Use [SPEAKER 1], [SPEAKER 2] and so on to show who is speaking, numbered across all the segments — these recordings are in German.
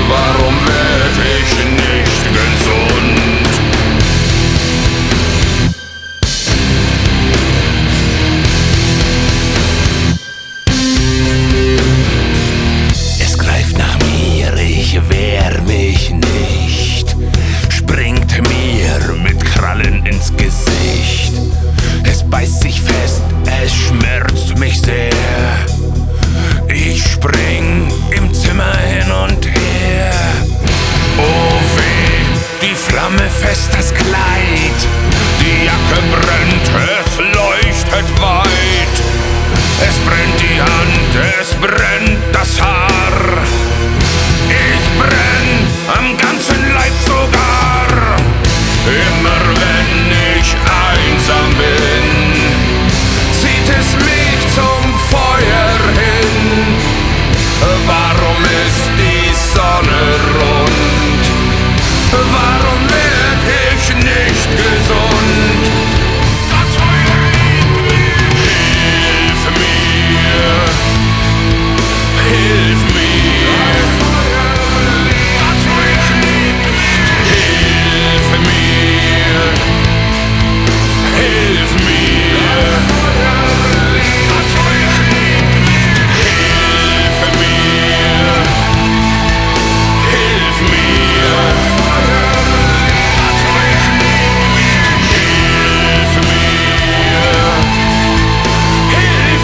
[SPEAKER 1] Warum werd ich nicht gesund?
[SPEAKER 2] Es greift nach mir, ich wehr mich nicht, springt mir mit Krallen ins Gesicht. Es beißt sich fest, es schmerzt mich sehr. Ich spring im Zimmer hin und her. Oh weh, die Flamme fest das Kleid. Die Jacke brennt, es leuchtet weit. Es brennt die Hand, es brennt das Haar. Ich brenn am ganzen Leib sogar. Immer wenn ich einsam bin, zieht es mich zum Feuer hin. Warum ist die Sonne rund? Warum werd ich nicht gesund? Das Feuer liebt mich. Hilf mir, hilf mir. Das Feuer liebt mich. Hilf mir, hilf mir. Das Feuer liebt mich. Hilf mir, hilf mir. Das Feuer liebt mich. Hilf mir, hilf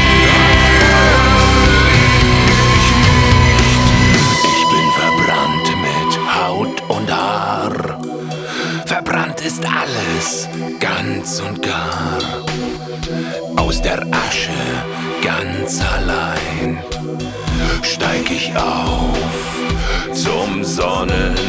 [SPEAKER 2] mir. Ich bin verbrannt mit Haut und Haar. Verbrannt ist alles, ganz und gar. Aus der Asche, ganz allein, steig ich auf zum Sonnenschein.